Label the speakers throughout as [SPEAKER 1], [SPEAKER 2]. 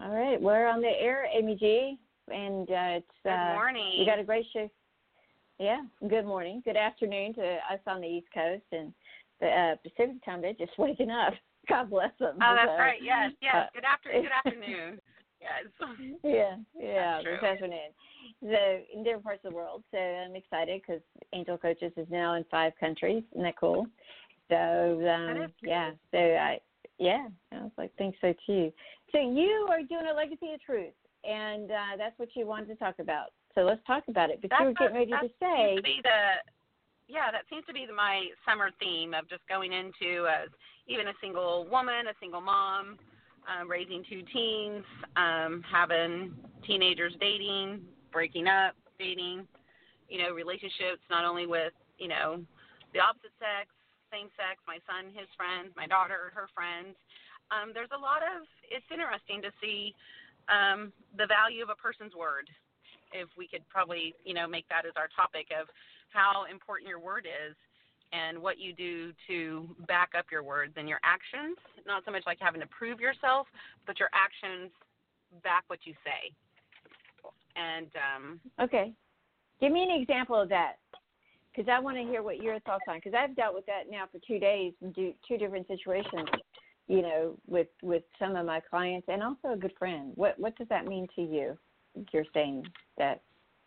[SPEAKER 1] All right, we're on the air, Amy G, and it's
[SPEAKER 2] good morning.
[SPEAKER 1] You got a great show. Yeah, good morning, good afternoon to us on the East Coast, and the Pacific time. They're just waking up. God bless them.
[SPEAKER 2] Oh, that's right. Yes. Good afternoon. Yes.
[SPEAKER 1] Yeah. This afternoon. So in different parts of the world. So I'm excited because Angel Coaches is now in 5 countries. Isn't that cool? So yeah. So I was like, think so too. So you are doing a Legacy of Truth, and that's what you wanted to talk about. So let's talk about it. But you were getting ready to say.
[SPEAKER 2] That seems to be my summer theme of just going into even a single woman, a single mom, raising 2 teens, having teenagers dating, breaking up, dating, relationships not only with, the opposite sex, same sex, my son, his friends, my daughter, her friends. There's a lot of, it's interesting to see the value of a person's word. If we could probably, make that as our topic of how important your word is and what you do to back up your words and your actions, not so much like having to prove yourself, but your actions back what you say. And
[SPEAKER 1] okay. Give me an example of that, because I want to hear what your thoughts on, because I've dealt with that now for 2 days, 2 different situations, with some of my clients and also a good friend. What does that mean to you? You're saying that.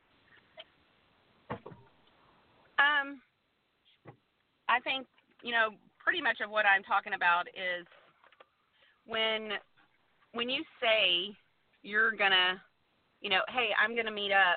[SPEAKER 2] I think, pretty much of what I'm talking about is when you say you're going to, hey, I'm going to meet up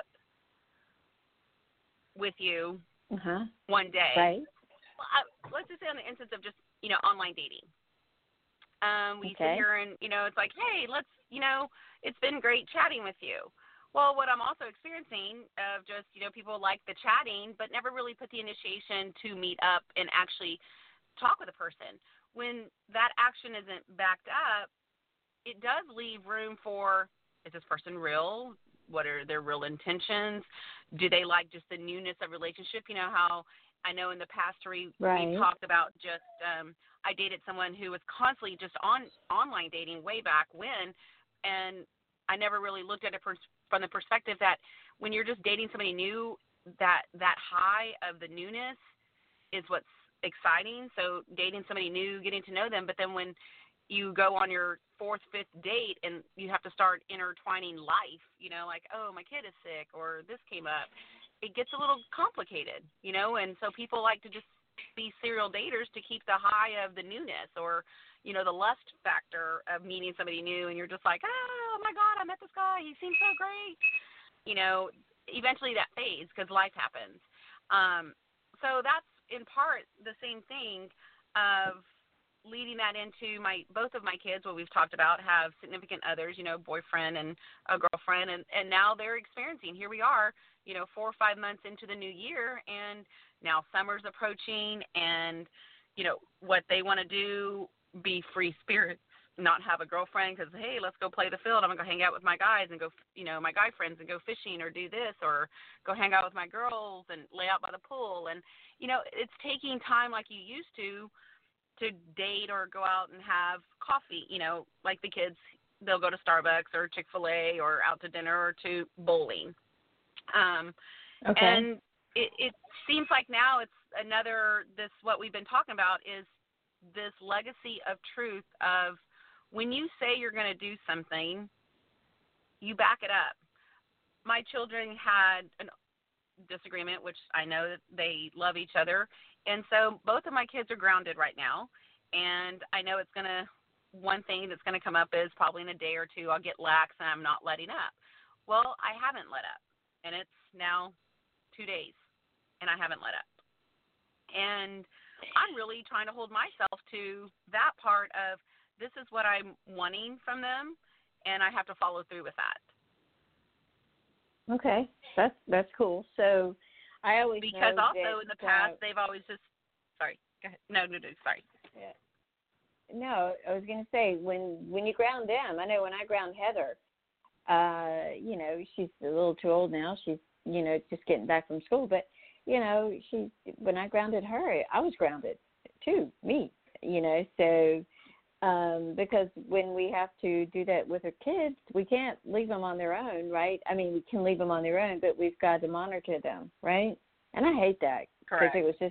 [SPEAKER 2] with you one day.
[SPEAKER 1] Right.
[SPEAKER 2] Well, let's just say on the instance of just, online dating. We sit here and, it's like, hey, let's, it's been great chatting with you. Well, what I'm also experiencing of just, people like the chatting, but never really put the initiation to meet up and actually talk with a person. When that action isn't backed up, it does leave room for, is this person real? What are their real intentions? Do they like just the newness of relationship? You know how I know in the past we talked about just, I dated someone who was constantly just online dating way back when, and I never really looked at it from the perspective that when you're just dating somebody new, that high of the newness is what's exciting. So dating somebody new, getting to know them, but then when you go on your 4th, 5th date and you have to start intertwining life, like, oh, my kid is sick or this came up, it gets a little complicated, and so people like to just be serial daters to keep the high of the newness or, the lust factor of meeting somebody new, and you're just like, oh my God, I met this guy. He seems so great. Eventually that fades because life happens. So that's in part the same thing of leading that into both of my kids, what we've talked about, have significant others, boyfriend and a girlfriend, and now they're experiencing, here we are, 4 or 5 months into the new year, and now summer's approaching, and, what they want to do, be free spirits, not have a girlfriend because, hey, let's go play the field. I'm going to go hang out with my guys and go, my guy friends and go fishing or do this or go hang out with my girls and lay out by the pool. And, it's taking time like you used to date or go out and have coffee, like the kids, they'll go to Starbucks or Chick-fil-A or out to dinner or to bowling. And it seems like now it's what we've been talking about is this legacy of truth of when you say you're going to do something, you back it up. My children had a disagreement, which I know that they love each other. And so both of my kids are grounded right now. And I know one thing that's going to come up is probably in a day or 2, I'll get lax and I'm not letting up. Well, I haven't let up. And it's now 2 days and I haven't let up. And I'm really trying to hold myself to that part of this is what I'm wanting from them, and I have to follow through with that.
[SPEAKER 1] Okay, that's cool. So I always
[SPEAKER 2] because also in the past they've always just sorry. Go ahead. No, sorry.
[SPEAKER 1] Yeah. No, I was going to say when you ground them. I know when I ground Heather, she's a little too old now. She's just getting back from school, but when I grounded her, I was grounded too. Me, so Because when we have to do that with our kids, we can't leave them on their own, right? I mean, we can leave them on their own, but we've got to monitor them, right? And I hate that because it was just,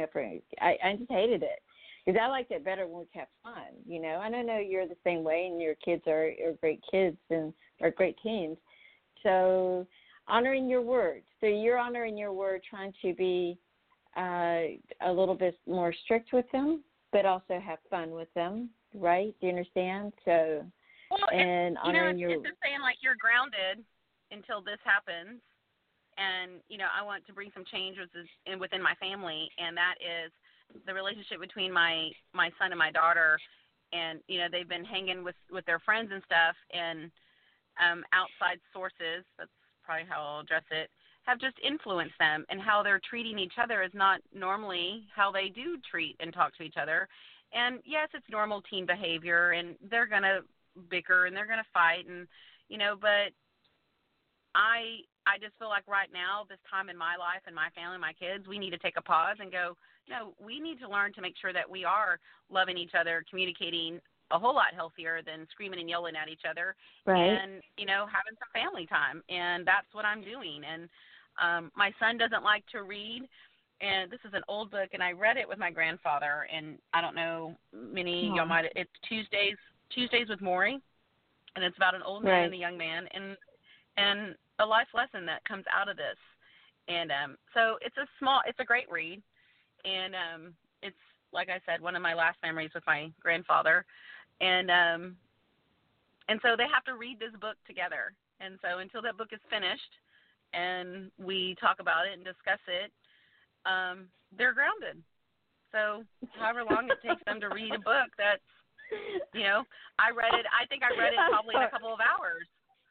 [SPEAKER 1] I just hated it because I liked it better when we kept fun, And I know you're the same way, and your kids are great kids and are great teens. So honoring your word. So you're honoring your word, trying to be a little bit more strict with them, but also have fun with them. Right? Do you understand? So,
[SPEAKER 2] and honoring it's just saying like you're grounded until this happens, and I want to bring some change within my family, and that is the relationship between my son and my daughter, and they've been hanging with their friends and stuff, and outside sources. That's probably how I'll address it. Have just influenced them, and how they're treating each other is not normally how they do treat and talk to each other. And yes, it's normal teen behavior, and they're going to bicker and they're going to fight, and but I just feel like right now, this time in my life and my family, my kids, we need to take a pause and go, no, we need to learn to make sure that we are loving each other, communicating a whole lot healthier than screaming and yelling at each other,
[SPEAKER 1] right.
[SPEAKER 2] And having some family time, and that's what I'm doing. And my son doesn't like to read. And this is an old book, and I read it with my grandfather, and I don't know, many y'all might, it's Tuesdays with Maury, and it's about an old man and a young man, and a life lesson that comes out of this. And so it's a great read, and it's, like I said, one of my last memories with my grandfather, and so they have to read this book together. And so until that book is finished and we talk about it and discuss it, they're grounded. So however long it takes them to read a book, that's, I think I read it probably in a couple of hours.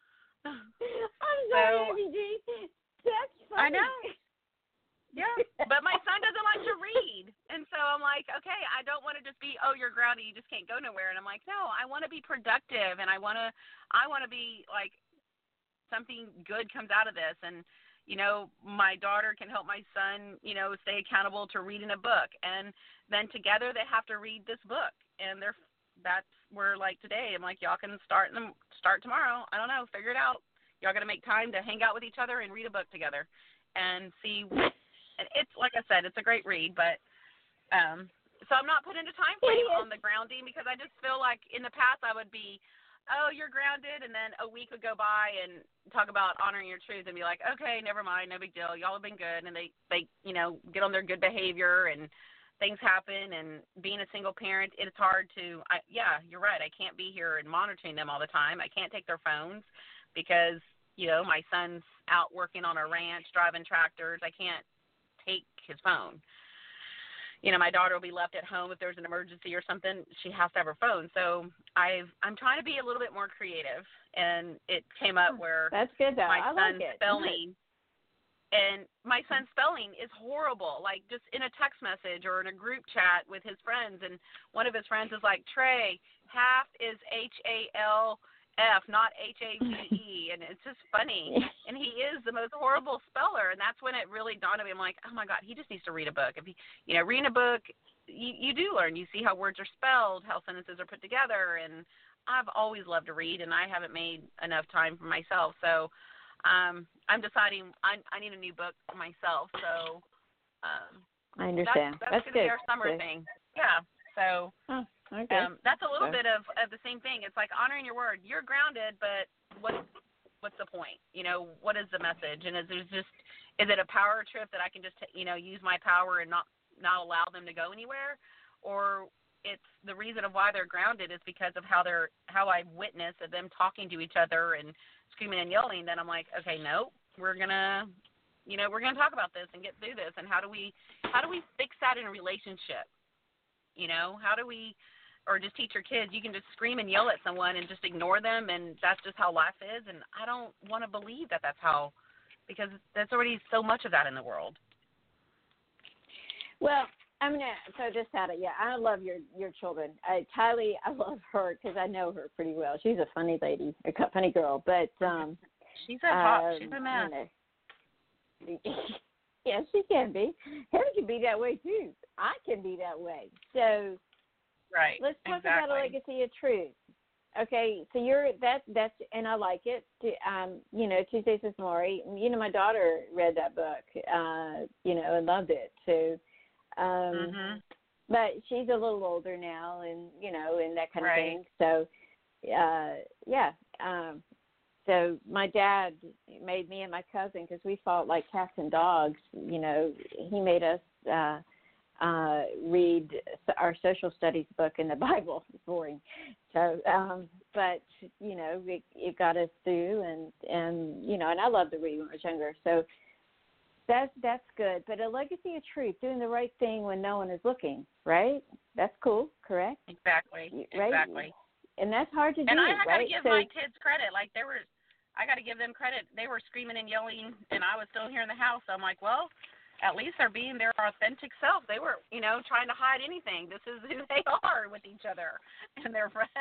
[SPEAKER 1] I'm sorry, ABG. That's funny.
[SPEAKER 2] I know. Yeah, but my son doesn't like to read. And so I'm like, okay, I don't want to just be, oh, you're grounded, you just can't go nowhere. And I'm like, no, I want to be productive, and I want to be like, something good comes out of this. And my daughter can help my son, stay accountable to reading a book. And then together they have to read this book. And that's where, like, today, I'm like, y'all can start tomorrow. I don't know, figure it out. Y'all got to make time to hang out with each other and read a book together and see. And it's, like I said, it's a great read. But so I'm not putting a time frame on the grounding, because I just feel like in the past I would be, oh, you're grounded, and then a week would go by and talk about honoring your truth and be like, okay, never mind, no big deal, y'all have been good, and they get on their good behavior, and things happen. And being a single parent, it's hard to, you're right, I can't be here and monitoring them all the time. I can't take their phones because, my son's out working on a ranch, driving tractors. I can't take his phone. My daughter will be left at home if there's an emergency or something. She has to have her phone. So I'm trying to be a little bit more creative, and it came up where
[SPEAKER 1] that's good though.
[SPEAKER 2] My
[SPEAKER 1] I
[SPEAKER 2] son's
[SPEAKER 1] like it.
[SPEAKER 2] spelling, and my son's spelling is horrible. Like, just in a text message or in a group chat with his friends, and one of his friends is like, Trey, half is HALF, not HAVE, and it's just funny. And he is the most horrible speller, and that's when it really dawned on me. I'm like, oh my God, he just needs to read a book. If he, reading a book, you do learn. You see how words are spelled, how sentences are put together, and I've always loved to read, and I haven't made enough time for myself. So I'm deciding I need a new book for myself. So
[SPEAKER 1] I understand.
[SPEAKER 2] That's going to be our summer thing. Yeah. So.
[SPEAKER 1] Okay.
[SPEAKER 2] That's a little bit of the same thing. It's like honoring your word. You're grounded, but what's the point? What is the message? And is it a power trip that I can just use my power and not allow them to go anywhere, or it's the reason of why they're grounded is because of how I witness of them talking to each other and screaming and yelling. Then I'm like, okay, no, we're gonna talk about this and get through this. And how do we fix that in a relationship? How do we? Or just teach your kids, you can just scream and yell at someone and just ignore them, and that's just how life is. And I don't want to believe that that's how, because there's already so much of that in the world.
[SPEAKER 1] Well, I'm going to throw this out at you. I love your children. Tylee, I love her because I know her pretty well. She's a funny lady, a funny girl. But
[SPEAKER 2] she's a mess.
[SPEAKER 1] Yes, she can be. Heather can be that way, too. I can be that way. So
[SPEAKER 2] Right.
[SPEAKER 1] Let's talk
[SPEAKER 2] exactly.
[SPEAKER 1] about a legacy of truth. Okay, so that's and I like it. Tuesdays with Morrie. My daughter read that book, and loved it. So, but she's a little older now, and and that kind of thing. So, yeah. So my dad made me and my cousin, because we fought like cats and dogs. He made us read our social studies book in the Bible. It's boring. So, but it got us through, and I loved to read when I was younger. So that's good. But a legacy of truth, doing the right thing when no one is looking, right? That's cool, correct?
[SPEAKER 2] Exactly.
[SPEAKER 1] Right?
[SPEAKER 2] Exactly.
[SPEAKER 1] And that's hard to do,
[SPEAKER 2] and I got
[SPEAKER 1] right?
[SPEAKER 2] to give my kids credit. Like I got to give them credit. They were screaming and yelling, and I was still here in the house. So I'm like, well, at least they're being their authentic self. They were, trying to hide anything. This is who they are with each other and their friends.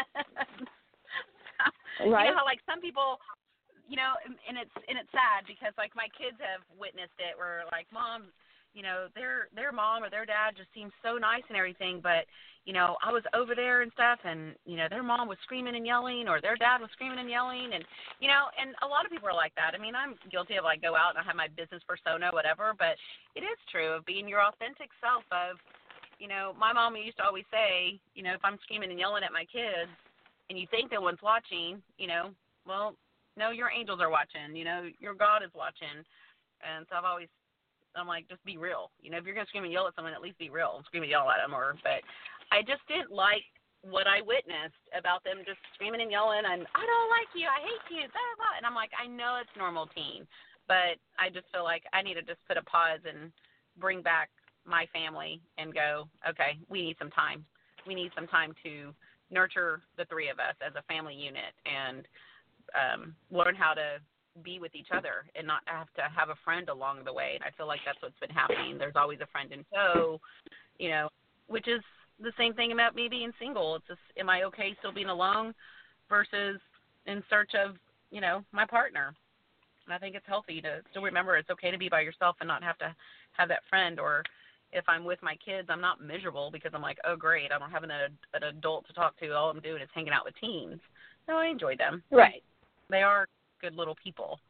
[SPEAKER 1] Right.
[SPEAKER 2] How like some people, and it's sad because like my kids have witnessed it. Where like, Mom, their mom or their dad just seems so nice and everything, but I was over there and stuff, and their mom was screaming and yelling, or their dad was screaming and yelling, and and a lot of people are like that. I mean, I'm guilty of like go out and I have my business persona, whatever, but it is true of being your authentic self. Of my mom used to always say, if I'm screaming and yelling at my kids, and you think no one's watching, well, no, your angels are watching. Your God is watching, and so I'm like, just be real. If you're going to scream and yell at someone, at least be real and scream and yell at them. But I just didn't like what I witnessed about them just screaming and yelling, and I don't like you, I hate you, blah, blah. And I'm like, I know it's normal teen, but I just feel like I need to just put a pause and bring back my family and go, okay, we need some time. We need some time to nurture the three of us as a family unit and learn how to be with each other and not have to have a friend along the way. And I feel like that's what's been happening. There's always a friend in tow, which is the same thing about me being single. It's just, am I okay still being alone versus in search of, my partner? And I think it's healthy to still remember it's okay to be by yourself and not have to have that friend. Or if I'm with my kids, I'm not miserable because I'm like, oh, great, I don't have an adult to talk to. All I'm doing is hanging out with teens. No, I enjoy them.
[SPEAKER 1] Right.
[SPEAKER 2] They are good little people.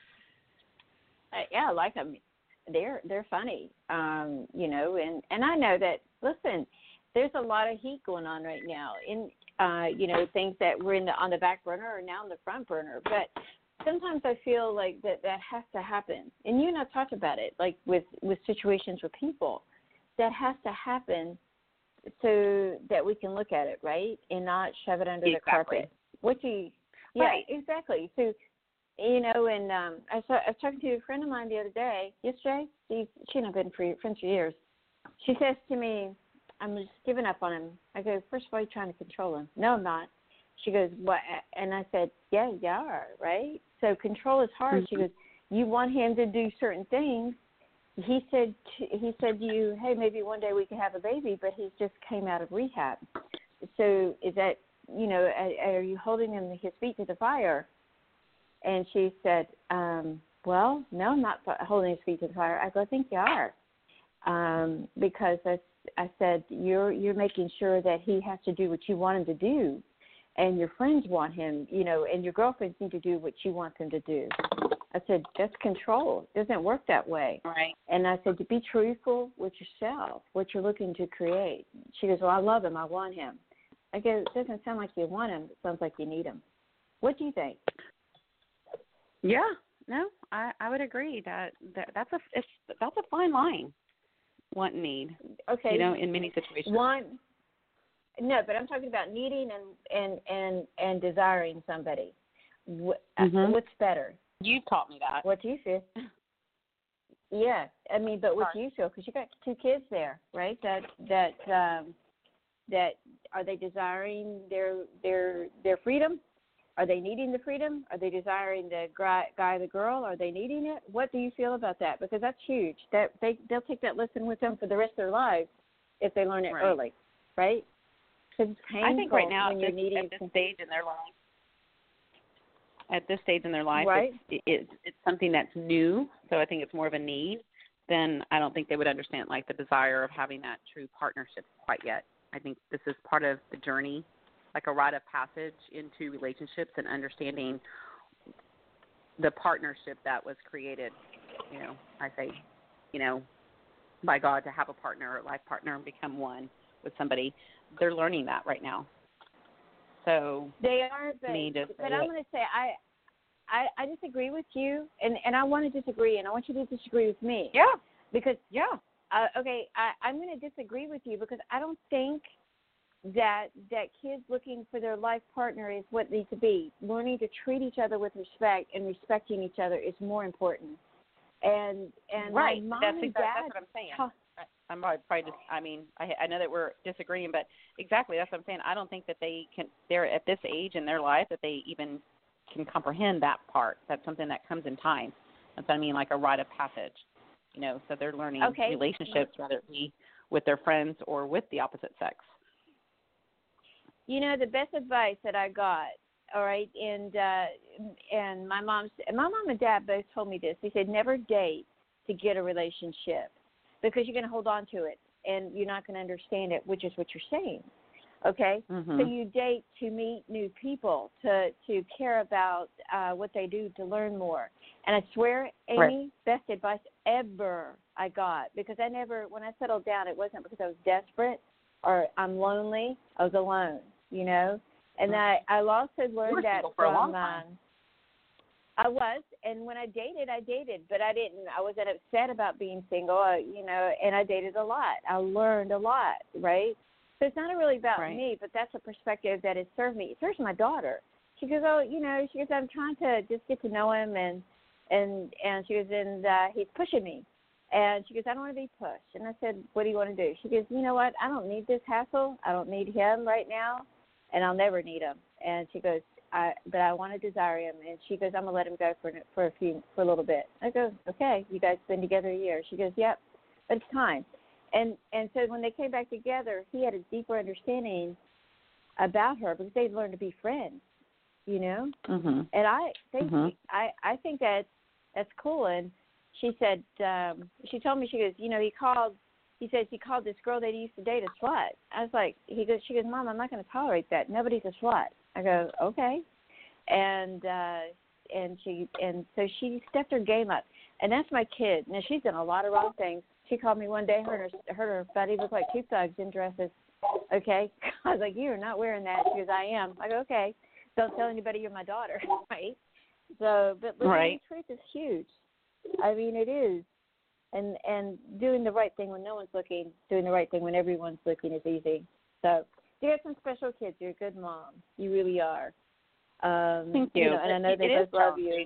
[SPEAKER 1] Yeah, I like them. They're funny, and I know that. Listen, there's a lot of heat going on right now in things that were on the back burner are now in the front burner. But sometimes I feel like that has to happen, and you and I talked about it, like with situations with people, that has to happen so that we can look at it, right, and not shove it under the carpet. What do you? Yeah, right. Exactly. So, and I was talking to a friend of mine the other day, yesterday. She and I've been friends for years. She says to me, I'm just giving up on him. I go, first of all, you're trying to control him. No, I'm not. She goes, what? And I said, yeah, you are, right? So control is hard. Mm-hmm. She goes, you want him to do certain things. He said to you, hey, maybe one day we can have a baby, but he just came out of rehab. So is that, are you holding his feet to the fire? And she said, well, no, I'm not holding his feet to the fire. I go, I think you are. Because I said, you're making sure that he has to do what you want him to do. And your friends want him, and your girlfriends need to do what you want them to do. I said, that's control. It doesn't work that way.
[SPEAKER 2] Right.
[SPEAKER 1] And I said, to be truthful with yourself, what you're looking to create. She goes, well, I love him. I want him. I go, it doesn't sound like you want him. It sounds like you need him. What do you think?
[SPEAKER 3] Yeah. No, I would agree that's a fine line. Want and need.
[SPEAKER 1] Okay.
[SPEAKER 3] In many situations.
[SPEAKER 1] No, but I'm talking about needing and desiring somebody. What's better?
[SPEAKER 3] You taught me that.
[SPEAKER 1] What do you feel? Yeah, I mean, but what do you feel? Because you got two kids there, right? That are they desiring their freedom? Are they needing the freedom? Are they desiring the guy, the girl? Are they needing it? What do you feel about that? Because that's huge. That they'll take that lesson with them for the rest of their lives if they learn it early, right? Because it's painful.
[SPEAKER 3] I think right now
[SPEAKER 1] when you're needing
[SPEAKER 3] at this stage in their life,
[SPEAKER 1] right?
[SPEAKER 3] it's something that's new. So I think it's more of a need. Then I don't think they would understand like the desire of having that true partnership quite yet. I think this is part of the journey, like a rite of passage into relationships and understanding the partnership that was created, I say, by God, to have a partner or life partner and become one with somebody. They're learning that right now. So
[SPEAKER 1] they are, but I'm going to say I disagree with you, and I want to disagree, and I want you to disagree with me.
[SPEAKER 3] Yeah.
[SPEAKER 1] Because
[SPEAKER 3] okay,
[SPEAKER 1] I'm going to disagree with you because I don't think that kids looking for their life partner is what needs to be. Learning to treat each other with respect and respecting each other is more important. And
[SPEAKER 3] right,
[SPEAKER 1] my mom
[SPEAKER 3] that's
[SPEAKER 1] and
[SPEAKER 3] that's
[SPEAKER 1] dad,
[SPEAKER 3] what I'm saying. I'm probably just, I know that we're disagreeing, but exactly, that's what I'm saying. I don't think that they're at this age in their life that they even can comprehend that part. That's something that comes in time. That's what I mean, like a rite of passage, so they're learning relationships, whether it be with their friends or with the opposite sex.
[SPEAKER 1] The best advice that I got, all right, and my mom and dad both told me this. They said never date to get a relationship because you're going to hold on to it and you're not going to understand it, which is what you're saying. Okay,
[SPEAKER 3] mm-hmm.
[SPEAKER 1] So you date to meet new people, to care about what they do, to learn more. And I swear, Amy, best advice ever I got, because when I settled down, it wasn't because I was desperate or I'm lonely. I was alone, And I also learned that
[SPEAKER 3] from a long time.
[SPEAKER 1] I was, and when I dated, but I wasn't upset about being single, and I dated a lot. I learned a lot, right? So it's not really about me, but that's a perspective that has served me. It serves my daughter. She goes, I'm trying to just get to know him, and she goes, and he's pushing me. And she goes, I don't want to be pushed. And I said, what do you want to do? She goes, you know what? I don't need this hassle. I don't need him right now, and I'll never need him. And she goes, but I want to desire him. And she goes, I'm going to let him go for a little bit. I go, okay, you guys been together a year. She goes, yep, but it's time. And so when they came back together, he had a deeper understanding about her because they'd learned to be friends,
[SPEAKER 3] Mm-hmm.
[SPEAKER 1] And I think that's cool. And she said, she told me, she goes, he says he called this girl that he used to date a slut. I was like, she goes, Mom, I'm not going to tolerate that. Nobody's a slut. I go, okay. And so she stepped her game up. And that's my kid. Now, she's done a lot of wrong things. She called me one day, her buddy looked like two thugs in dresses. Okay? I was like, you're not wearing that. She goes, I am. I go, okay. Don't tell anybody you're my daughter, right? So, but living the truth is huge. I mean, it is. And doing the right thing when no one's looking, doing the right thing when everyone's looking is easy. So you have some special kids. You're a good mom. You really are.
[SPEAKER 3] Thank you.
[SPEAKER 1] And I know they both love you.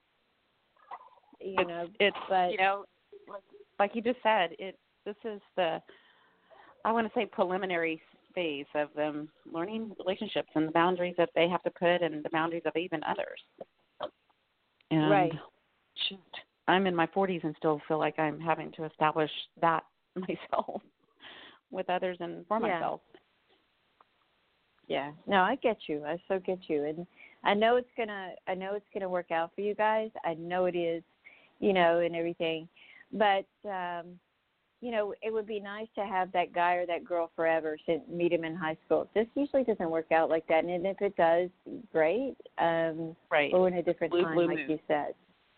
[SPEAKER 3] Like you just said, this is I want to say preliminary phase of them learning relationships and the boundaries that they have to put and the boundaries of even others. And shoot, I'm in my 40s and still feel like I'm having to establish that myself with others and for myself.
[SPEAKER 1] Yeah. No, I get you. I so get you. And I know it's gonna work out for you guys. I know it is, and everything. But it would be nice to have that guy or that girl forever, meet him in high school. This usually doesn't work out like that, and if it does, great.
[SPEAKER 3] Right.
[SPEAKER 1] We're in a different time, like
[SPEAKER 3] moon.
[SPEAKER 1] you said.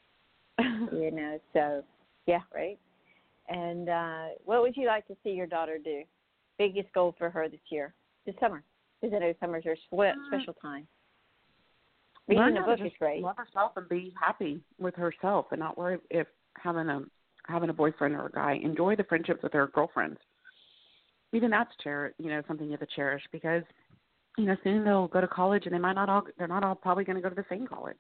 [SPEAKER 1] So, yeah, right. And what would you like to see your daughter do? Biggest goal for her this summer? Because I know summers are special time. Reading a book is great.
[SPEAKER 3] Love herself and be happy with herself, and not worry if having a boyfriend or a guy. Enjoy the friendships with her girlfriends. Even that's something you have to cherish, because soon they'll go to college and they're not all probably going to go to the same college.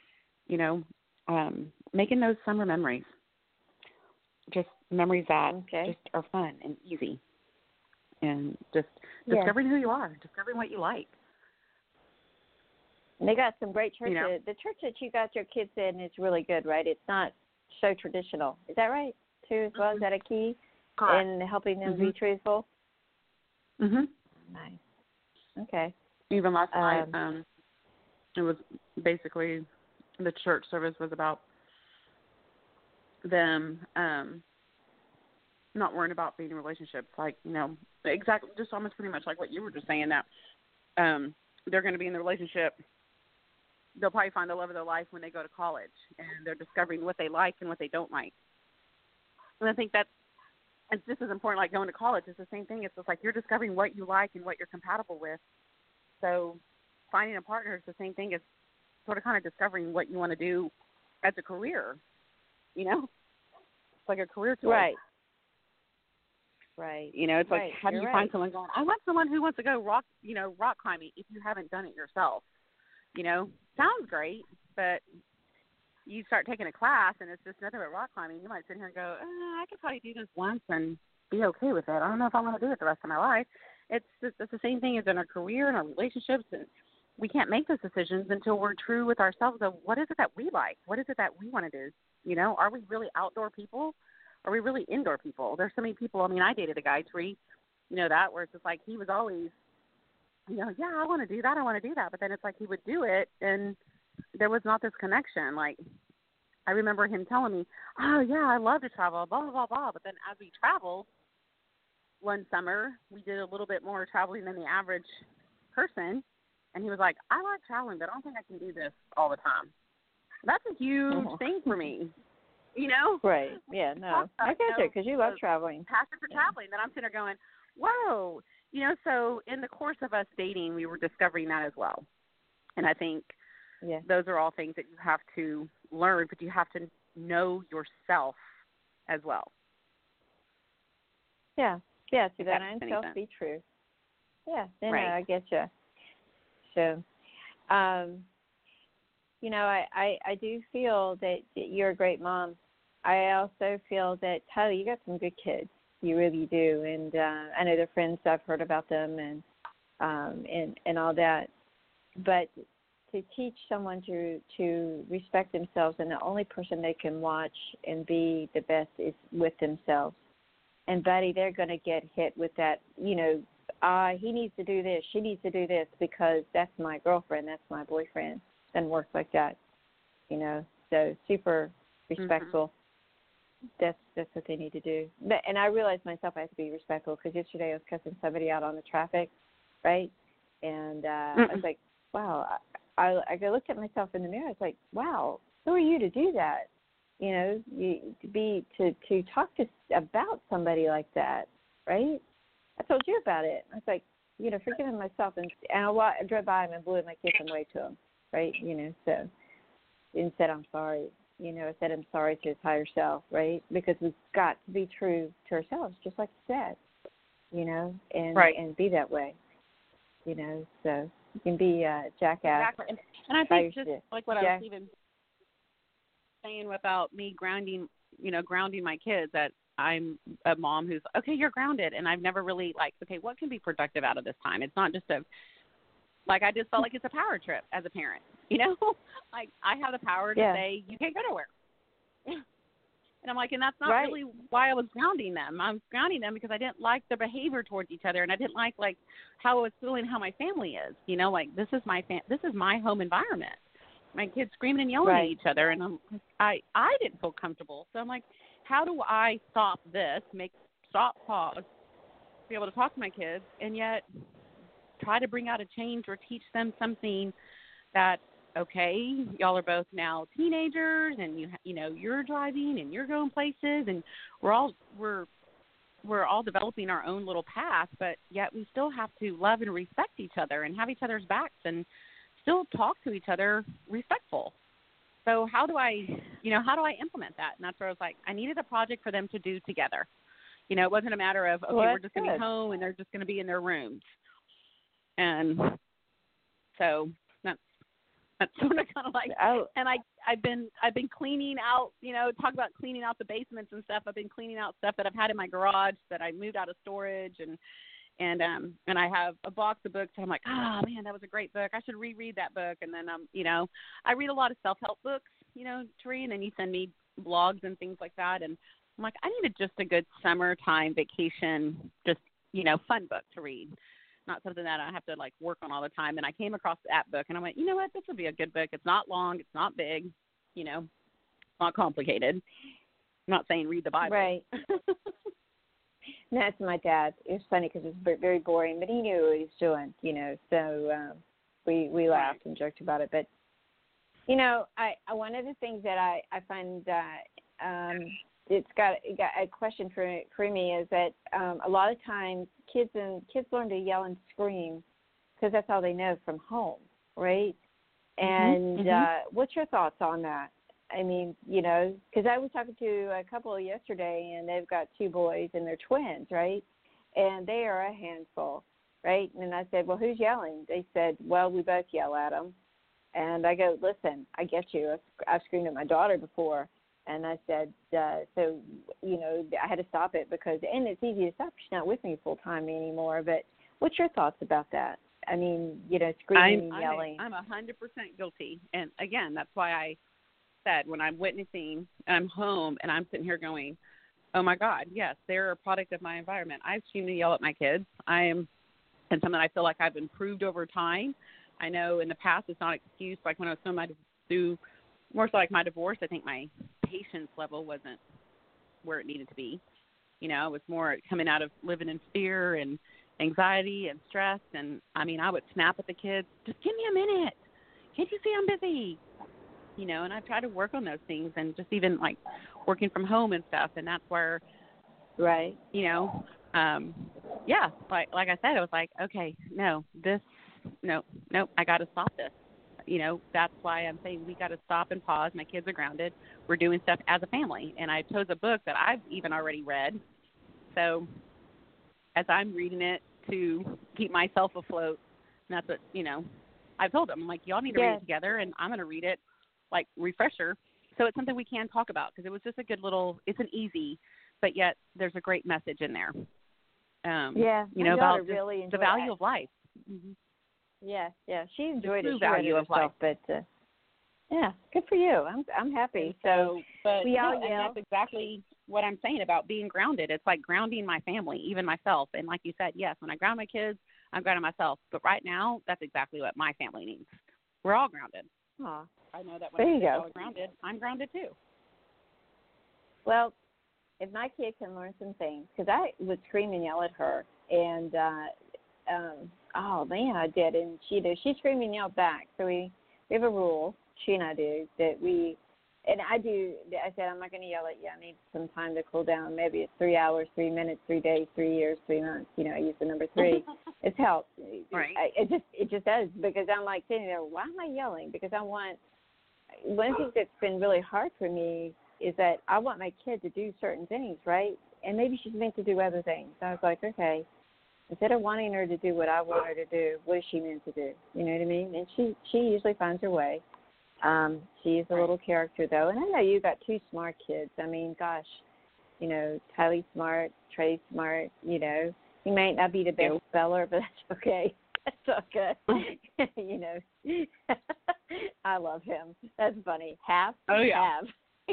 [SPEAKER 3] Making those summer memories, just memories that just are fun and easy, and just discovering who you are, discovering what you like.
[SPEAKER 1] And they got some great churches. The church that you got your kids in is really good, right? It's not so traditional. Is that right, too, as well? Is that a key in helping them be truthful?
[SPEAKER 3] Mm-hmm.
[SPEAKER 1] Nice. Okay.
[SPEAKER 3] Even last night, it was basically the church service was about them not worrying about being in relationships, like, you know, exactly, just almost pretty much like what you were just saying, that they're going to be in the relationship. They'll probably find the love of their life when they go to college, and they're discovering what they like and what they don't like. And I think that's, it's just as important like going to college. It's the same thing. It's just like you're discovering what you like and what you're compatible with. So finding a partner is the same thing as sort of kind of discovering what you want to do as a career, you know? It's like a career choice.
[SPEAKER 1] Right. Right.
[SPEAKER 3] You know, it's like, how do you find someone going, I want someone who wants to go rock climbing if you haven't done it yourself. You know, sounds great, but you start taking a class and it's just nothing but rock climbing. You might sit here and go, I could probably do this once and be okay with it. I don't know if I want to do it the rest of my life. It's the same thing as in our career and our relationships. And we can't make those decisions until we're true with ourselves of what is it that we like? What is it that we want to do? You know, are we really outdoor people? Are we really indoor people? There's so many people. I mean, I dated a guy, Tree, you know, that where it's just like he was always, you know, yeah, I want to do that. I want to do that. But then it's like he would do it and there was not this connection. Like, I remember him telling me, oh, yeah, I love to travel, blah, blah, blah, blah. But then as we traveled one summer, we did a little bit more traveling than the average person. And he was like, I like traveling, but I don't think I can do this all the time. That's a huge thing for me, you know?
[SPEAKER 1] Right. Yeah, no. I get it because you love traveling.
[SPEAKER 3] Passion for traveling. Then I'm sitting there going, whoa. You know, so in the course of us dating, we were discovering that as well. And I think those are all things that you have to learn, but you have to know yourself as well.
[SPEAKER 1] Yeah. Yeah, to that end, self be true. Yeah, then I get you. So, you know, I do feel that you're a great mom. I also feel that, Tyler, you got some good kids. You really do. And I know they're friends. I've heard about them and all that. But to teach someone to respect themselves, and the only person they can watch and be the best is with themselves. And, buddy, they're going to get hit with that, you know, he needs to do this, she needs to do this because that's my girlfriend, that's my boyfriend. Doesn't work like that, you know. So super respectful. That's what they need to do. But, and I realized myself I have to be respectful because yesterday I was cussing somebody out on the traffic, right? And I was like, wow. I looked at myself in the mirror. I was like, wow, who are you to do that? You know, to talk about somebody like that, right? I told you about it. I was like, you know, forgiving myself, and I drove by him and blew my kiss and waved to him, right? You know, so and said I'm sorry. You know, I said I'm sorry to his higher self, right? Because we've got to be true to ourselves, just like you said, you know, and be that way, you know. So you can be a jackass.
[SPEAKER 3] Exactly. And I think just like what I was even saying about me grounding my kids, that I'm a mom who's, okay, you're grounded. And I've never really okay, what can be productive out of this time? It's not just I just felt like it's a power trip as a parent, you know? Like, I have the power to say, you can't go nowhere. And I'm like, and that's not really why I was grounding them. I was grounding them because I didn't like their behavior towards each other, and I didn't like how I was feeling, how my family is. You know, like, this is my home environment. My kids screaming and yelling at each other, and I didn't feel comfortable. So I'm like, how do I stop this, pause, be able to talk to my kids, and yet try to bring out a change or teach them something that, okay, y'all are both now teenagers, and you know you're driving and you're going places, and we're all developing our own little path, but yet we still have to love and respect each other and have each other's backs and still talk to each other respectful. So how do I implement that? And that's where I was like, I needed a project for them to do together. You know, it wasn't a matter of, okay, we're just going to be home and they're just going to be in their rooms. And so that's sort of kind of like, and I've been cleaning out, you know, talk about cleaning out the basements and stuff. I've been cleaning out stuff that I've had in my garage that I moved out of storage, and I have a box of books, and I'm like, oh man, that was a great book. I should reread that book. And then you know, I read a lot of self-help books, you know, to read, and then you send me blogs and things like that, and I'm like, I needed just a good summertime vacation, just, you know, fun book to read. Not something that I have to work on all the time. And I came across that book, and I went, you know what, this would be a good book. It's not long, it's not big, you know, not complicated. I'm not saying read the Bible.
[SPEAKER 1] Right. And that's my dad. It was funny because it was very boring, but he knew what he was doing, So we laughed and joked about it. But I one of the things that I find it's got a question for me is that a lot of times kids learn to yell and scream because that's all they know from home, right? And what's your thoughts on that? I mean, because I was talking to a couple yesterday, and they've got 2 boys, and they're twins, right? And they are a handful, right? And I said, well, who's yelling? They said, well, we both yell at them. And I go, listen, I get you. I've screamed at my daughter before. And I said, so, I had to stop it and it's easy to stop. She's not with me full time anymore. But what's your thoughts about that? I mean, screaming and yelling.
[SPEAKER 3] I'm 100% guilty. And, again, that's why I said when I'm witnessing and I'm home and I'm sitting here going, oh, my God, yes, they're a product of my environment. I've seen to yell at my kids. And something I feel like I've improved over time. I know in the past it's not an excuse. Like when I was through more so like my divorce, I think my patience level wasn't where it needed to be. It was more coming out of living in fear and anxiety and stress. And, I mean, I would snap at the kids, just give me a minute. Can't you see I'm busy? And I try to work on those things and just even, like, working from home and stuff. And that's where,
[SPEAKER 1] right,
[SPEAKER 3] yeah, like I said, it was like, okay, no, I got to stop this. That's why I'm saying we got to stop and pause. My kids are grounded. We're doing stuff as a family. And I chose a book that I've even already read. So as I'm reading it to keep myself afloat, and that's what, I told them, I'm like, y'all need to read it together, and I'm going to read it, like, refresher. So it's something we can talk about because it was just a good little, it's an easy, but yet there's a great message in there. About
[SPEAKER 1] really
[SPEAKER 3] the value of life.
[SPEAKER 1] Mm-hmm. Yeah, she enjoyed it.
[SPEAKER 3] The value of life.
[SPEAKER 1] But yeah, good for you. I'm happy. So,
[SPEAKER 3] but
[SPEAKER 1] we all
[SPEAKER 3] and
[SPEAKER 1] yell.
[SPEAKER 3] that's exactly what I'm saying about being grounded. It's like grounding my family, even myself. And like you said, yes, when I ground my kids, I'm grounding myself. But right now, that's exactly what my family needs. We're all grounded.
[SPEAKER 1] Aw.
[SPEAKER 3] I know that when I'm grounded, I'm grounded too.
[SPEAKER 1] Well, if my kid can learn some things, because I would scream and yell at her, and oh man, I did, and she screamed and yelled back. So we have a rule, she and I do, that I said, I'm not going to yell at you. I need some time to cool down. Maybe it's 3 hours, 3 minutes, 3 days, 3 years, 3 months. I use the number 3. It's helped.
[SPEAKER 3] Right.
[SPEAKER 1] It just does, because I'm like sitting there, why am I yelling? Because one of the things that's been really hard for me is that I want my kid to do certain things, right? And maybe she's meant to do other things. So I was like, okay, instead of wanting her to do what I want her to do, what is she meant to do? You know what I mean? And she usually finds her way. She is a little character, though. And I know you got 2 smart kids. I mean, gosh, Tylee's smart, Trey's smart, He might not be the best speller, but that's okay. That's okay. I love him. That's funny. Half.
[SPEAKER 3] Oh, yeah.
[SPEAKER 1] Half.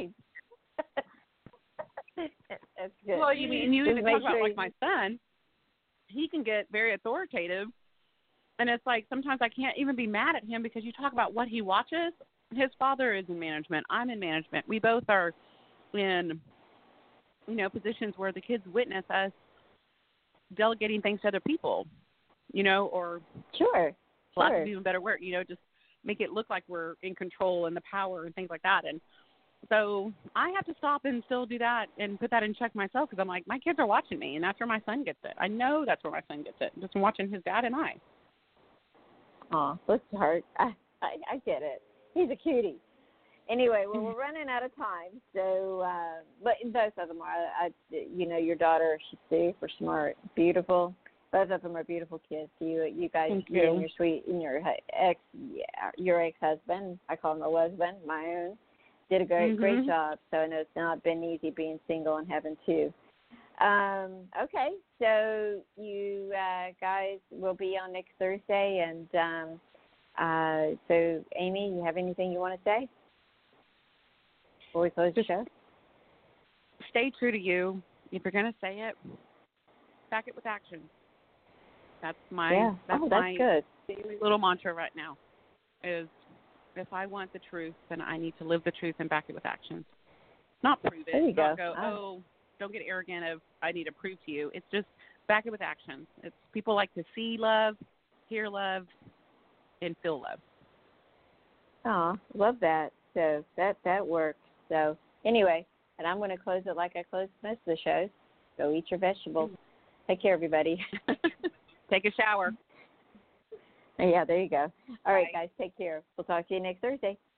[SPEAKER 1] That's good.
[SPEAKER 3] Well, you even talk about, like, my son. He can get very authoritative, and it's like sometimes I can't even be mad at him because you talk about what he watches. His father is in management. I'm in management. We both are in, positions where the kids witness us delegating things to other people, or
[SPEAKER 1] sure.
[SPEAKER 3] lack of even better word, just make it look like we're in control and the power and things like that. And so I have to stop and still do that and put that in check myself because I'm like, my kids are watching me, and that's where my son gets it. I know that's where my son gets it, just from watching his dad and I.
[SPEAKER 1] Aw, bless your heart. I get it. He's a cutie. Anyway, well, we're running out of time. So, but both of them are. Your daughter, she's super smart, beautiful. Both of them are beautiful kids. You guys, you and your sweet, and your ex-husband. I call him a husband, my own. Did a great job. So I know it's not been easy being single and having 2. Okay, so you guys will be on next Thursday, and so Amy, you have anything you want to say before we close the show?
[SPEAKER 3] Stay true to you. If you're going to say it, back it with action. That's my
[SPEAKER 1] that's good.
[SPEAKER 3] Daily little mantra right now is, if I want the truth, then I need to live the truth and back it with action. Not prove it.
[SPEAKER 1] There you
[SPEAKER 3] not
[SPEAKER 1] go.
[SPEAKER 3] don't get arrogant of I need to prove to you. It's just back it with action. It's people like to see love, hear love, and feel love.
[SPEAKER 1] Oh, love that. So that works. So anyway, and I'm going to close it like I close most of the shows. Go eat your vegetables. Take care, everybody.
[SPEAKER 3] Take a shower.
[SPEAKER 1] Yeah, there you go. All right, guys, take care. We'll talk to you next Thursday.